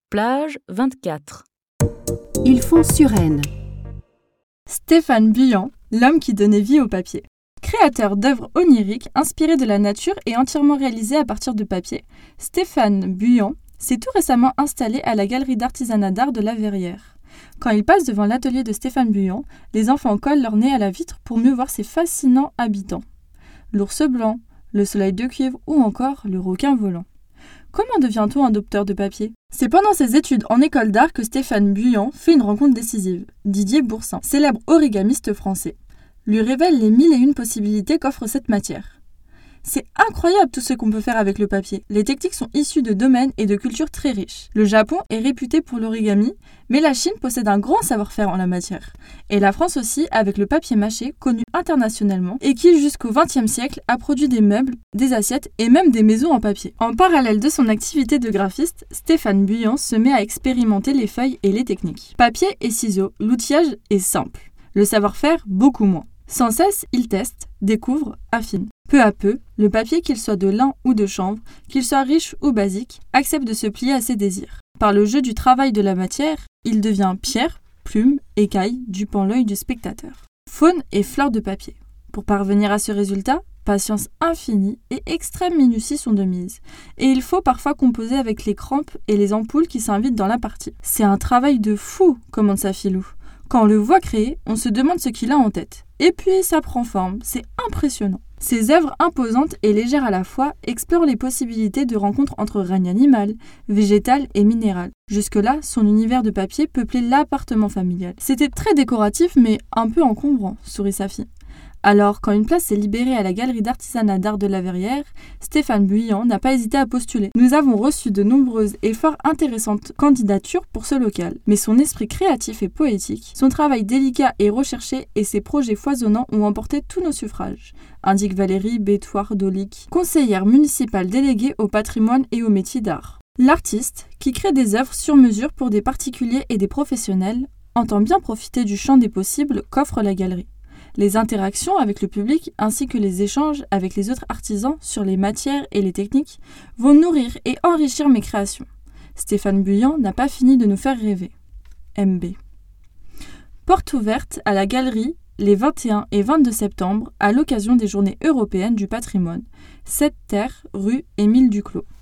Plage 24. Ils font Suresnes. Stéphane Buyan, l'homme qui donnait vie au papier. Créateur d'œuvres oniriques inspirées de la nature et entièrement réalisées à partir de papier, Stéphane Buyan s'est tout récemment installé à la galerie d'artisanat d'art de la Verrière. Quand il passe devant l'atelier de Stéphane Buyan, les enfants collent leur nez à la vitre pour mieux voir ses fascinants habitants. L'ours blanc, le soleil de cuivre ou encore le requin volant. Comment devient-on un docteur de papier ? C'est pendant ses études en école d'art que Stéphane Buyan fait une rencontre décisive. Didier Boursin, célèbre origamiste français, lui révèle les 1001 possibilités qu'offre cette matière. C'est incroyable tout ce qu'on peut faire avec le papier. Les techniques sont issues de domaines et de cultures très riches. Le Japon est réputé pour l'origami, mais la Chine possède un grand savoir-faire en la matière. Et la France aussi, avec le papier mâché, connu internationalement, et qui jusqu'au XXe siècle a produit des meubles, des assiettes et même des maisons en papier. En parallèle de son activité de graphiste, Stéphane Buyan se met à expérimenter les feuilles et les techniques. Papier et ciseaux, l'outillage est simple. Le savoir-faire, beaucoup moins. Sans cesse, il teste, découvre, affine. Peu à peu, le papier, qu'il soit de lin ou de chanvre, qu'il soit riche ou basique, accepte de se plier à ses désirs. Par le jeu du travail de la matière, il devient pierre, plume, écaille, dupant l'œil du spectateur. Faune et fleur de papier. Pour parvenir à ce résultat, patience infinie et extrême minutie sont de mise. Et il faut parfois composer avec les crampes et les ampoules qui s'invitent dans la partie. C'est un travail de fou, commande sa filou. Quand on le voit créer, on se demande ce qu'il a en tête. Et puis ça prend forme, c'est impressionnant. Ses œuvres imposantes et légères à la fois explorent les possibilités de rencontres entre règne animal, végétal et minéral. Jusque-là, son univers de papier peuplait l'appartement familial. C'était très décoratif mais un peu encombrant, sourit sa fille. Alors, quand une place s'est libérée à la galerie d'artisanat d'art de la Verrière, Stéphane Buyan n'a pas hésité à postuler. Nous avons reçu de nombreuses et fort intéressantes candidatures pour ce local. Mais son esprit créatif et poétique, son travail délicat et recherché et ses projets foisonnants ont emporté tous nos suffrages, indique Valérie Bétoir-Dolic, conseillère municipale déléguée au patrimoine et aux métiers d'art. L'artiste, qui crée des œuvres sur mesure pour des particuliers et des professionnels, entend bien profiter du champ des possibles qu'offre la galerie. Les interactions avec le public ainsi que les échanges avec les autres artisans sur les matières et les techniques vont nourrir et enrichir mes créations. Stéphane Buyan n'a pas fini de nous faire rêver. MB. Porte ouverte à la galerie les 21 et 22 septembre à l'occasion des Journées européennes du patrimoine. 7 Terre, rue Émile Duclos.